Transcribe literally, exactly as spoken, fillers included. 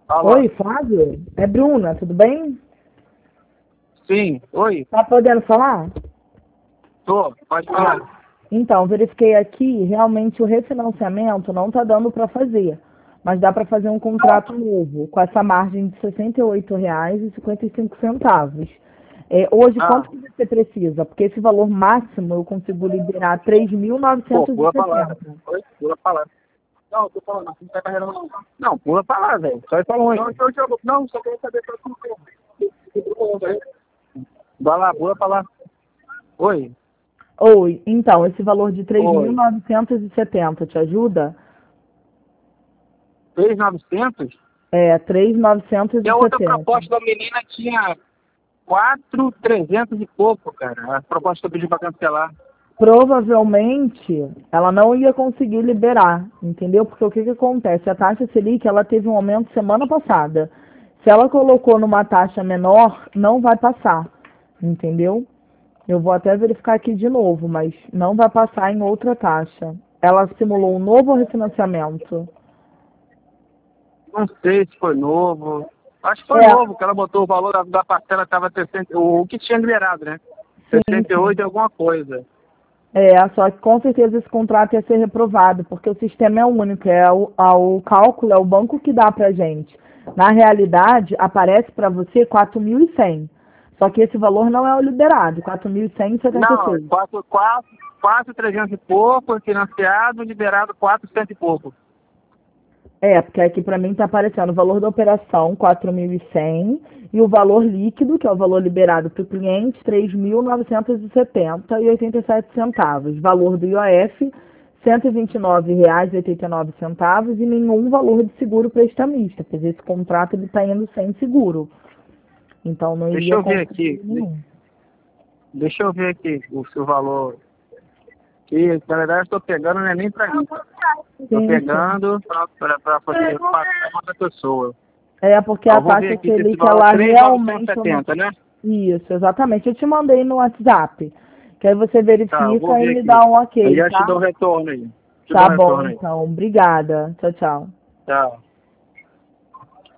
Alô? Oi, Flávio? É Bruna, tudo bem? Sim, oi, Tá podendo falar? tô, pode falar. Então, verifiquei aqui, realmente o refinanciamento não está dando para fazer, mas dá para fazer um contrato novo, com essa margem de sessenta e oito reais e cinquenta e cinco centavos. É, hoje, Ah, quanto que você precisa? Porque esse valor máximo eu consigo liberar três mil pô, novecentos e pula pra lá, velho. setenta. Oi, pula pra lá. Não, eu tô falando, não tá carregando não. Não, pula pra lá, velho. Só ir pra longe. Não, então, eu, não, só queria saber se eu comprei. Vai lá, pula pra lá. Oi, Oi, então, esse valor de três mil oi. novecentos e setenta te ajuda? três mil e novecentos? É, três mil novecentos E a e outra setenta. proposta da menina tinha quatro mil e trezentos e pouco, cara. A proposta que eu pedi pra cancelar. Provavelmente ela não ia conseguir liberar, entendeu? Porque o que, que acontece? A taxa Selic ela teve um aumento semana passada. Se ela colocou numa taxa menor, não vai passar, entendeu? Eu vou até verificar aqui de novo, mas não vai passar em outra taxa. Ela simulou um novo refinanciamento. Não sei se foi novo. Acho que foi É, novo, que ela botou o valor da, da parcela, estava sessenta, o, o que tinha liberado, né? sim, sessenta e oito sim. e alguma coisa. É, só que com certeza esse contrato ia ser reprovado, porque o sistema é único, é o, a- o cálculo é o banco que dá pra gente. Na realidade, aparece para você quatro mil e cem. Só que esse valor não é o liberado, quatro mil cem e setenta e Não, seis. quatro, quatro, quatro, trezentos e pouco, financiado, liberado quatrocentos e pouco. É, porque aqui para mim está aparecendo o valor da operação, quatro mil e cem, e o valor líquido, que é o valor liberado para o cliente, três mil novecentos e setenta reais e oitenta e sete centavos. Valor do I O F, cento e vinte e nove reais e oitenta e nove centavos e nenhum valor de seguro prestamista, pois esse contrato ele está indo sem seguro. Então não Deixa iria eu ver conseguir aqui. de- nenhum. Deixa eu ver aqui o seu valor. Que na verdade eu estou pegando, não é nem para mim. Estou Sim, sim. pegando para poder passar para outra pessoa. É porque a Eu vou ver taxa aqui se esse Selic, valor é ela três mil novecentos e realmente não. setenta, né? Isso, exatamente. Eu te mandei no WhatsApp. Que aí você Tá, eu vou verifica e ver me aqui. dá um Aí ok, já te dou tá? o retorno aí. Te dou Tá o bom, retorno aí. então. Obrigada. Tchau, tchau. Tchau.